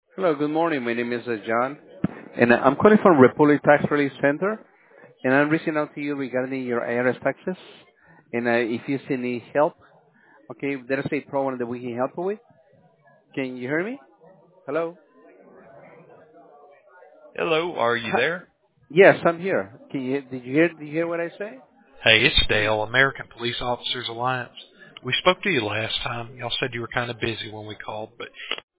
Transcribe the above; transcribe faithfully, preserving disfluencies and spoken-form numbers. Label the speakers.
Speaker 1: Hello, good morning. My name is uh, John, and uh, I'm calling from Republic Tax Relief Center, and I'm reaching out to you regarding your I R S taxes, and uh, if you see any help, okay, there's a program that we can help you with. Can you hear me? Hello?
Speaker 2: Hello, are you
Speaker 1: Hi.
Speaker 2: there?
Speaker 1: Yes, I'm here. Can you, did you hear, did you hear what I say?
Speaker 2: Hey, it's Dale, American Police Officers Alliance. We spoke to you last time. Y'all said you were kind of busy when we called, but